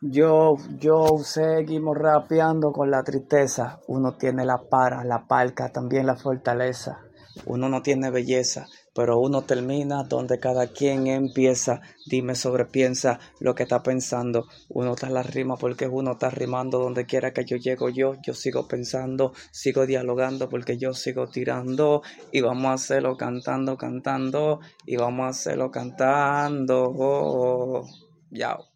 Yo seguimos rapeando con la tristeza. Uno tiene la para, la palca, también la fortaleza. Uno no tiene belleza, pero uno termina donde cada quien empieza. Dime sobrepiensa lo que está pensando. Uno está en la rima porque uno está rimando. Donde quiera que yo llego yo sigo pensando, sigo dialogando porque yo sigo tirando. Y vamos a hacerlo cantando, cantando. Y vamos a hacerlo cantando. Yao.